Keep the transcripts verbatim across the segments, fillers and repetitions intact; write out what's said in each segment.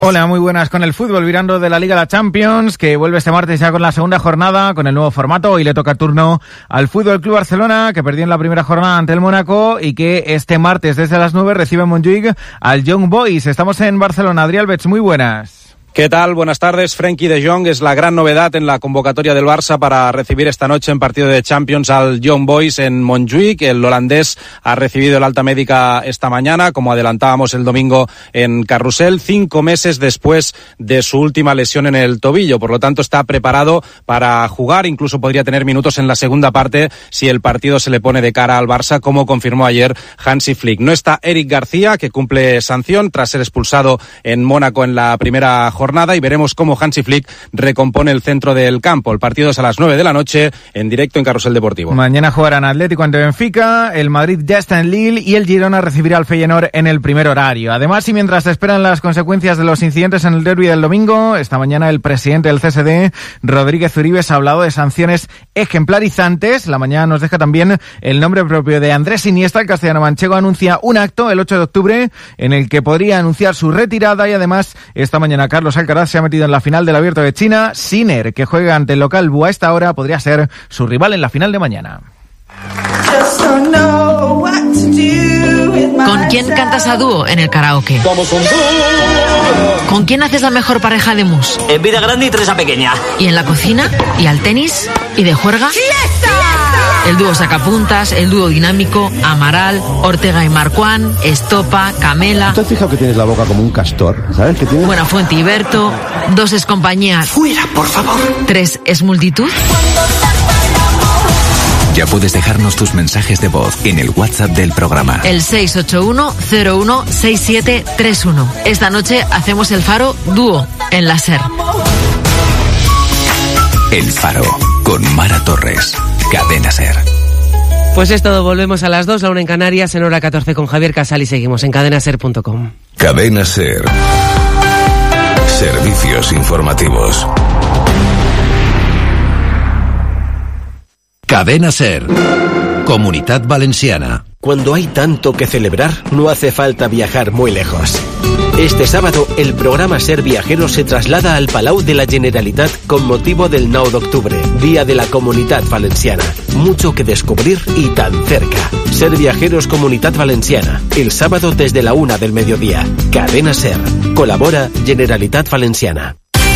Hola, muy buenas. Con el fútbol virando de la Liga de la Champions, que vuelve este martes ya con la segunda jornada, con el nuevo formato. Hoy le toca turno al Fútbol Club Barcelona, que perdió en la primera jornada ante el Mónaco y que este martes desde las nueve recibe en Montjuïc al Young Boys. Estamos en Barcelona. Adrián Albets, muy buenas. ¿Qué tal? Buenas tardes. Frenkie de Jong es la gran novedad en la convocatoria del Barça para recibir esta noche en partido de Champions al Young Boys en Montjuïc. El holandés ha recibido el alta médica esta mañana, como adelantábamos el domingo en Carrusel, cinco meses después de su última lesión en el tobillo. Por lo tanto, está preparado para jugar. Incluso podría tener minutos en la segunda parte si el partido se le pone de cara al Barça, como confirmó ayer Hansi Flick. No está Eric García, que cumple sanción tras ser expulsado en Mónaco en la primera jornada. jornada y veremos cómo Hansi Flick recompone el centro del campo. El partido es a las nueve de la noche en directo en Carrusel Deportivo. Mañana jugarán Atlético ante Benfica, el Madrid ya está en Lille y el Girona recibirá al Feyenoord en el primer horario. Además, y mientras se esperan las consecuencias de los incidentes en el derbi del domingo, esta mañana el presidente del C S D, Rodríguez Uribes, ha hablado de sanciones ejemplarizantes. La mañana nos deja también el nombre propio de Andrés Iniesta. El castellano manchego anuncia un acto el ocho de octubre en el que podría anunciar su retirada y además esta mañana Carlos Alcaraz se ha metido en la final del Abierto de China. Sinner, que juega ante el local Bu a esta hora, podría ser su rival en la final de mañana. ¿Con quién cantas a dúo en el karaoke? ¿Con quién haces la mejor pareja de mus? En vida grande y Teresa pequeña. ¿Y en la cocina? ¿Y al tenis? ¿Y de juerga? ¡Fiesta! El dúo sacapuntas, el dúo dinámico, Amaral, Ortega y Marquán, Estopa, Camela. ¿Te has fijado que tienes la boca como un castor? ¿Sabes qué tienes? Buenafuente y Berto. Dos es compañía. ¡Fuera, por favor! Tres es multitud. Ya puedes dejarnos tus mensajes de voz en el WhatsApp del programa. El seis ocho uno cero uno seis siete tres uno. Esta noche hacemos el Faro dúo en la SER. El Faro, con Mara Torres. Cadena SER. Pues es todo, volvemos a las dos, la una en Canarias, en hora catorce con Javier Casal y seguimos en cadena ser punto com. Cadena SER. Servicios informativos. Cadena SER. Comunitat Valenciana. Cuando hay tanto que celebrar, no hace falta viajar muy lejos. Este sábado, el programa Ser Viajeros se traslada al Palau de la Generalitat con motivo del nou d'octubre, Día de la Comunitat Valenciana. Mucho que descubrir y tan cerca. Ser Viajeros Comunitat Valenciana, el sábado desde la una del mediodía. Cadena SER. Colabora Generalitat Valenciana.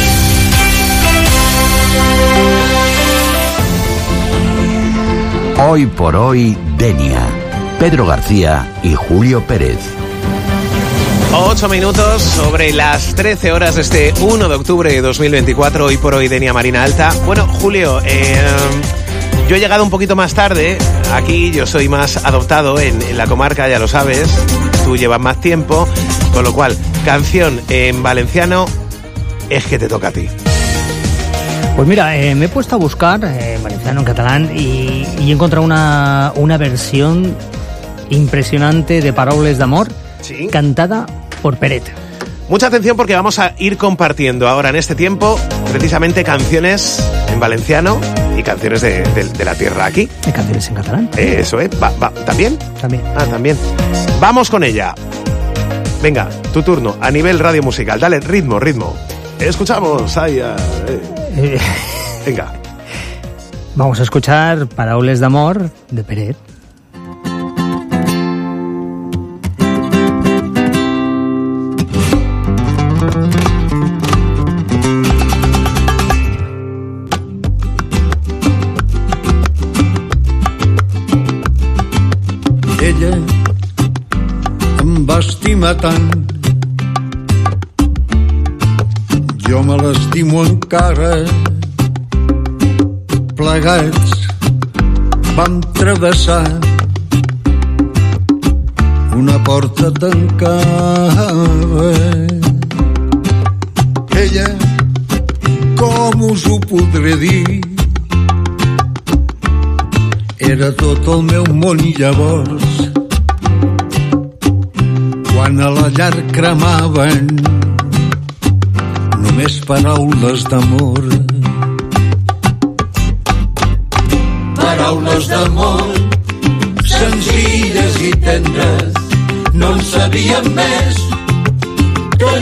Hoy por hoy, Denia. Pedro García y Julio Pérez. Ocho minutos sobre las trece horas de este uno de octubre de dos mil veinticuatro. Hoy por hoy, Denia Marina Alta. Bueno, Julio, eh, yo he llegado un poquito más tarde. Aquí yo soy más adoptado en, en la comarca, ya lo sabes. Tú llevas más tiempo. Con lo cual, canción en valenciano es que te toca a ti. Pues mira, eh, me he puesto a buscar eh, valenciano en catalán y, y he encontrado una, una versión impresionante de Paraules d'amor, ¿sí?, cantada por Peret. Mucha atención porque vamos a ir compartiendo ahora en este tiempo precisamente canciones en valenciano y canciones de, de, de la tierra aquí. ¿Y canciones en catalán? Eh, eso, ¿eh? Va, va. ¿También? También. Ah, también. Vamos con ella. Venga, tu turno a nivel radio musical. Dale, ritmo, ritmo. Escuchamos. Ay, ay, eh. Venga. Vamos a escuchar Paraules d'amor de Peret. Ella em va estimar tant, jo me l'estimo encara. Plegats vam travessar una porta tancada. Ella, com us ho podré dir, era tot el meu món i llavors, quan a la llar cremaven només paraules d'amor. Paraules d'amor, senzilles i tendres, no en sabíem més que